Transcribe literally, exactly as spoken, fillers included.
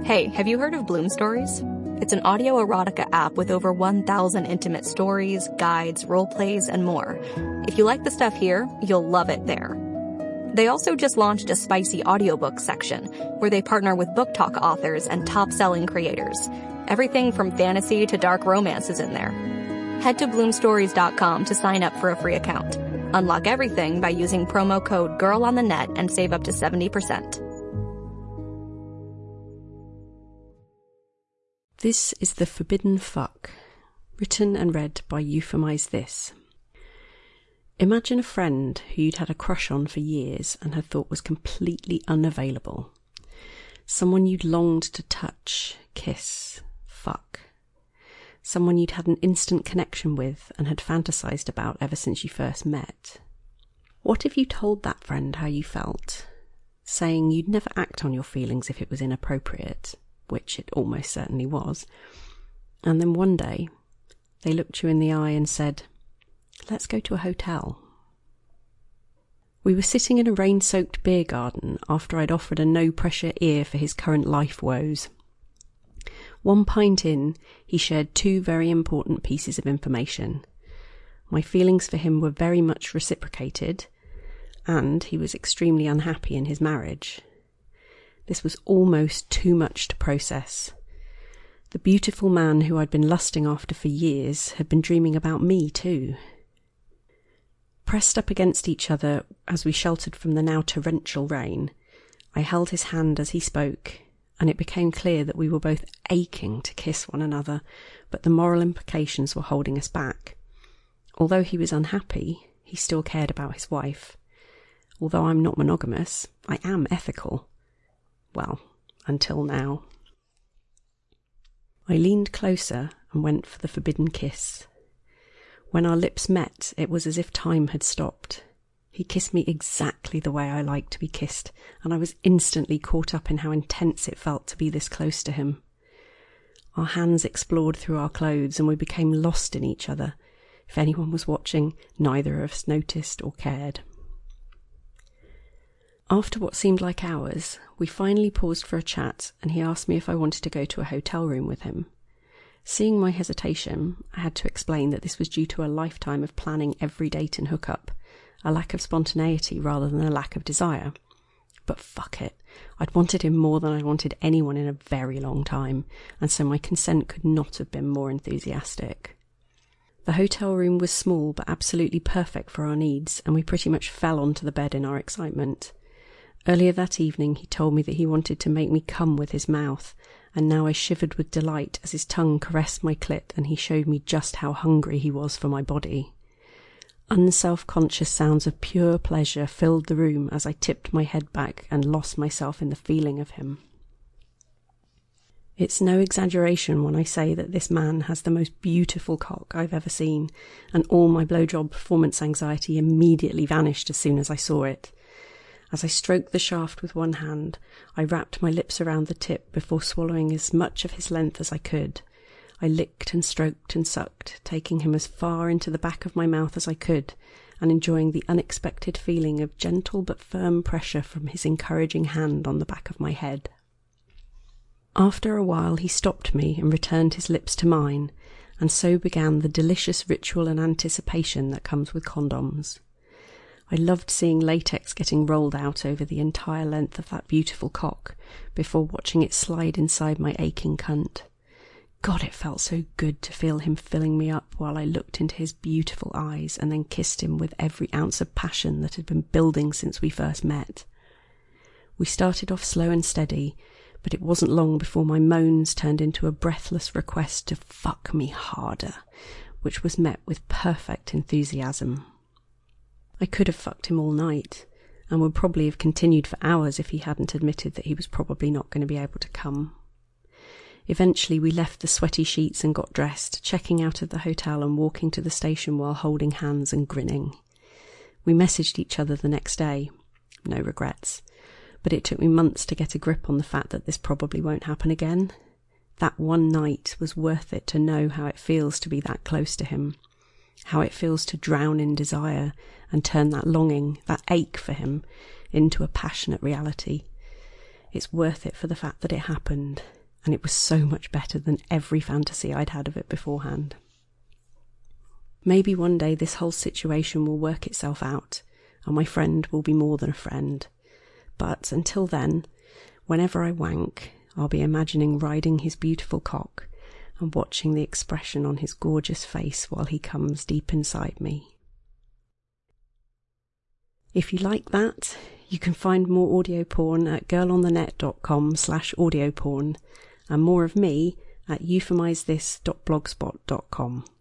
Hey, have you heard of Bloom Stories? It's an audio erotica app with over one thousand intimate stories, guides, role plays, and more. If you like the stuff here, you'll love it there. They also just launched a spicy audiobook section where they partner with book talk authors and top-selling creators. Everything from fantasy to dark romance is in there. Head to bloom stories dot com to sign up for a free account. Unlock everything by using promo code GIRLONTHENET and save up to seventy percent. This is The Forbidden Fuck, written and read by Euphemize This. Imagine a friend who you'd had a crush on for years and had thought was completely unavailable. Someone you'd longed to touch, kiss, fuck. Someone you'd had an instant connection with and had fantasized about ever since you first met. What if you told that friend how you felt, saying you'd never act on your feelings if it was inappropriate, which it almost certainly was, and then one day they looked you in the eye and said, "Let's go to a hotel." We were sitting in a rain-soaked beer garden after I'd offered a no-pressure ear for his current life woes. One pint in, he shared two very important pieces of information. My feelings for him were very much reciprocated, and he was extremely unhappy in his marriage. This was almost too much to process. The beautiful man who I'd been lusting after for years had been dreaming about me too. Pressed up against each other as we sheltered from the now torrential rain, I held his hand as he spoke, and it became clear that we were both aching to kiss one another, but the moral implications were holding us back. Although he was unhappy, he still cared about his wife. Although I'm not monogamous, I am ethical. Well, until now. I leaned closer and went for the forbidden kiss. When our lips met, it was as if time had stopped. He kissed me exactly the way I like to be kissed, and I was instantly caught up in how intense it felt to be this close to him. Our hands explored through our clothes, and we became lost in each other. If anyone was watching, neither of us noticed or cared. After what seemed like hours, we finally paused for a chat, and he asked me if I wanted to go to a hotel room with him. Seeing my hesitation, I had to explain that this was due to a lifetime of planning every date and hookup, a lack of spontaneity rather than a lack of desire. But fuck it, I'd wanted him more than I'd wanted anyone in a very long time, and so my consent could not have been more enthusiastic. The hotel room was small but absolutely perfect for our needs, and we pretty much fell onto the bed in our excitement. Earlier that evening he told me that he wanted to make me come with his mouth, and now I shivered with delight as his tongue caressed my clit and he showed me just how hungry he was for my body. Unself-conscious sounds of pure pleasure filled the room as I tipped my head back and lost myself in the feeling of him. It's no exaggeration when I say that this man has the most beautiful cock I've ever seen, and all my blowjob performance anxiety immediately vanished as soon as I saw it. As I stroked the shaft with one hand, I wrapped my lips around the tip before swallowing as much of his length as I could. I licked and stroked and sucked, taking him as far into the back of my mouth as I could, and enjoying the unexpected feeling of gentle but firm pressure from his encouraging hand on the back of my head. After a while he stopped me and returned his lips to mine, and so began the delicious ritual and anticipation that comes with condoms. I loved seeing latex getting rolled out over the entire length of that beautiful cock before watching it slide inside my aching cunt. God, it felt so good to feel him filling me up while I looked into his beautiful eyes and then kissed him with every ounce of passion that had been building since we first met. We started off slow and steady, but it wasn't long before my moans turned into a breathless request to fuck me harder, which was met with perfect enthusiasm. I could have fucked him all night, and would probably have continued for hours if he hadn't admitted that he was probably not going to be able to come. Eventually we left the sweaty sheets and got dressed, checking out of the hotel and walking to the station while holding hands and grinning. We messaged each other the next day. No regrets. But it took me months to get a grip on the fact that this probably won't happen again. That one night was worth it to know how it feels to be that close to him. How it feels to drown in desire and turn that longing, that ache for him, into a passionate reality. It's worth it for the fact that it happened. and it was so much better than every fantasy I'd had of it beforehand. Maybe one day this whole situation will work itself out, and my friend will be more than a friend. But until then, whenever I wank, I'll be imagining riding his beautiful cock and watching the expression on his gorgeous face while he comes deep inside me. If you like that, you can find more audio porn at girlonthenet.com slash audio porn and more of me at euphemizethis dot blogspot dot com.